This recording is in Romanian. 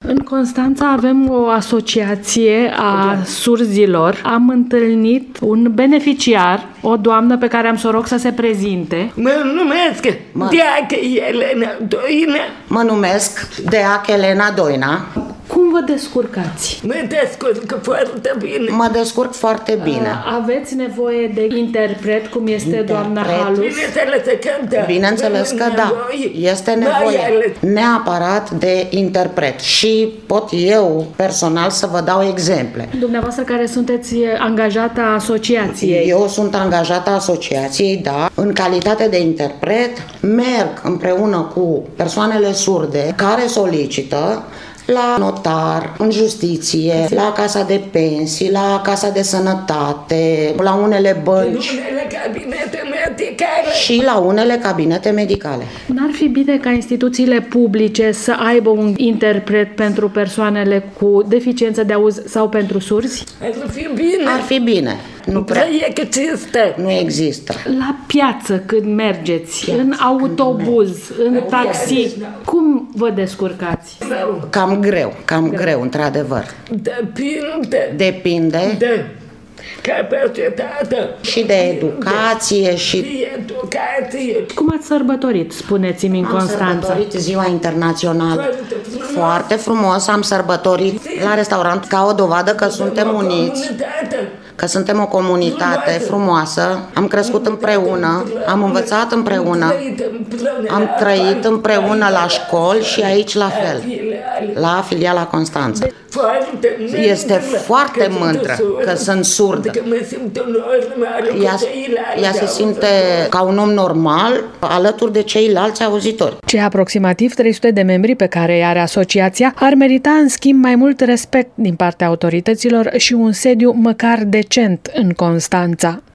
În Constanța avem o asociație a surzilor. Am întâlnit un beneficiar, o doamnă pe care am să o rog să se prezinte. Mă numesc Deacă Elena Doina. Mă numesc Deacă Elena Doina. Cum vă descurcați? Mă descurc foarte bine. Mă descurc foarte bine. Aveți nevoie de interpret, cum este doamna Halus? Bineînțeles că da. Este nevoie neapărat de interpret. Și pot eu personal să vă dau exemple. Dumneavoastră care sunteți angajată a asociației. Eu sunt angajată a asociației, da. În calitate de interpret merg împreună cu persoanele surde care solicită la notar, în justiție, la casa de pensii, la casa de sănătate, la unele bănci și la unele cabinete medicale. N-ar fi bine ca instituțiile publice să aibă un interpret pentru persoanele cu deficiență de auz sau pentru surzi? Ar fi bine. Ar fi bine. Nu prea. Nu există. La piață când mergeți, în autobuz, în taxi, cum vă descurcați? Cam greu, într-adevăr. Depinde. Și de educație și... Cum ați sărbătorit, spuneți-mi, în Constanța? Am sărbătorit Ziua Internațională. Foarte frumos am sărbătorit la restaurant ca o dovadă că suntem uniți, că suntem o comunitate frumoasă, am crescut împreună, am învățat împreună, am trăit împreună la școli și aici la fel, la filiala Constanța. Este foarte mândră că sunt surdă. Ea se simte ca un om normal alături de ceilalți auzitori. Cei aproximativ 300 de membri pe care îi are asociația ar merita în schimb mai mult respect din partea autorităților și un sediu măcar decent în Constanța.